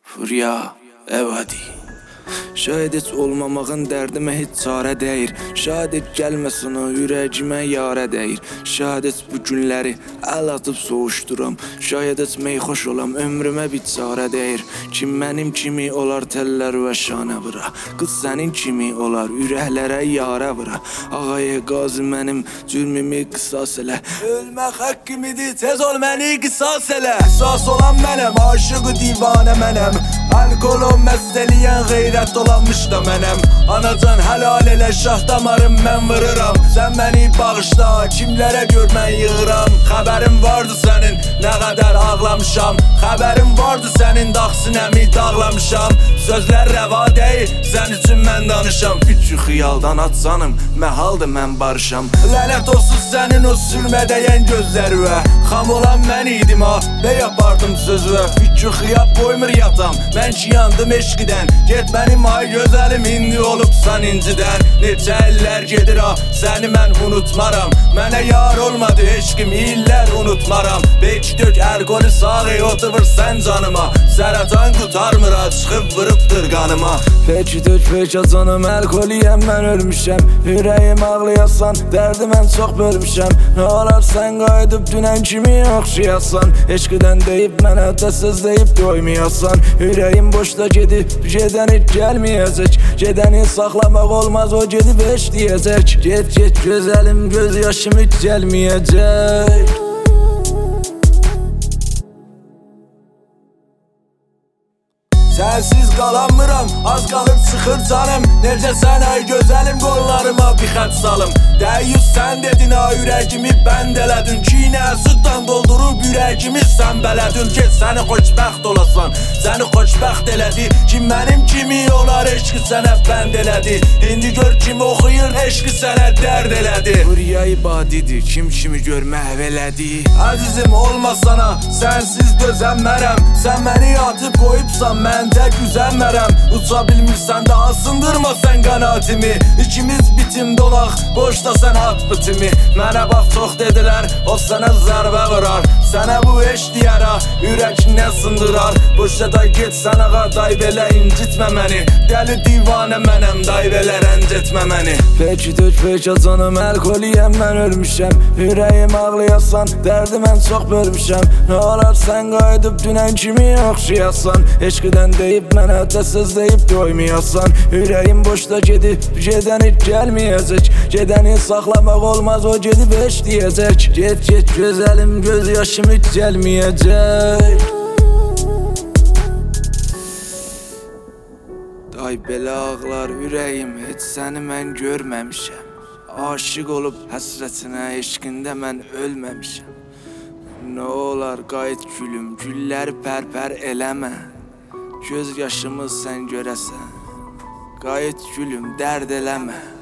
Furya əvədi. Şayad heç olmamağın dərdimə heç çarə deyir. Şayad heç gəlməsin o ürəyimə yarə deyir. Şayad heç bu günləri əl atıb soğuşduram. Şayad heç meyxoş olam ömrümə bir çarə deyir. Kim mənim kimi olar tellər və şanə vıra. Qız sənin kimi olar ürəklərə yarə vıra. Ağaya qazi mənim cürmümü qisas elə. Ölmək haqqımıdır tez ol məni qisas elə. Əsas olan mənəm, aşıqı divanə mənəm. Alkolum məst eləyən qeyrət dolanmış da mənəm. Anacan helal elə şah damarım mən vırıram. Sən məni bağışla kimlərə gör mən yığıram. Xəbərim vardı sənin nə qədər ağlamışam. Xəbərim vardı sənin dağ sinəmi dağlamışam. Sözlər rəva deyil sən üçün mən danışam. Fikri xiyaldan atsanım məhaldır mən barışam. Lənət olsun sənin o sürmə dəyən gözlərə. Xam olan mən idim ha nə yapardım sözü. Fikri xiyab qoymur yatam mən ki yandım eşqidən. Get mənim ay gözəlim indi olubsan incidən. Neçə əllər gedir ha səni mən unutmaram. Mənə yar olmadı eşqim illər unutmaram. Belki dök əlqoli sağı oturur sən canıma. Səratan qutarmır ha çıxıb vırıbdır qanıma. Peki dök peki canım əlqoliyəm mən ölmüşəm. Ürəyim ağlayasan dərdi mən çox bölmüşəm. Nə olar sən qayıdıb dünən kimi oxşayasan. Eşqidən deyib mənə də söz deyib doymayasan. Ürəyim boşda gedib gedən heç gəlməyəcək. Gedəni saxlamaq olmaz o gedib heç deyəcək. Get get gözəlim göz yaşım heç gəlməyəcək. Sənsiz qalanmıram, az qalıb çıxır canım. Necə sən ay gözəlim qollarıma bir xət salım. Dəyyüz sən dedin ha ürəyimi bənd elədin. Kinə süddən doldurub ürəyimi sən bələdin. Get səni xoşbəxt olasan, səni xoşbəxt elədi. Kim mənim kimi olar eşqi sənə bənd elədi. İndi gör kim oxuyur eşqi sənə dərd elədi. Furya ibadidir, kim kimi gör məhv elədi. Əzizim olmasana, sənsiz dözənmərəm. Sən məni atıb qoyubsan məndə güzənmərəm. Uça bilmirsən daha sındırma sən qanatimi. İkimiz bitim dolaq, boşda sən at bitimi. Mənə bax çox dedilər, o sənə zərbə vurar. Sənə bu eş deyər ha, ürək nə sındırar. Boşda da get sən ağa, day belə incitmə məni. Dəli divanə mənəm, day belə rəncetmə məni. Peki dök peki canım əlqoliyəm mən ölmüşəm. Ürəyim ağlayasan, dərdi mən çox bölmüşəm. Nə olar sən qayıdıb dünən kimi oxşayasan. Eşqidən deyib mənə də söz deyib doymayasan. Ürəyim boşda gedib gedən heç gəlməyəcək. Gedəni saxlamaq olmaz o gedib heç deyəcək. Get get gözəlim göz yaşım heç gəlməyəcək. Day belə ağlar ürəyim heç səni mən görməmişəm. Aşıq olub həsrətinə eşqində mən ölməmişəm. Nə olar qayıt gülüm gülləri pərpər eləmə. Göz yaşımı sən görəsən. Qayıt gülüm dərd eləmə.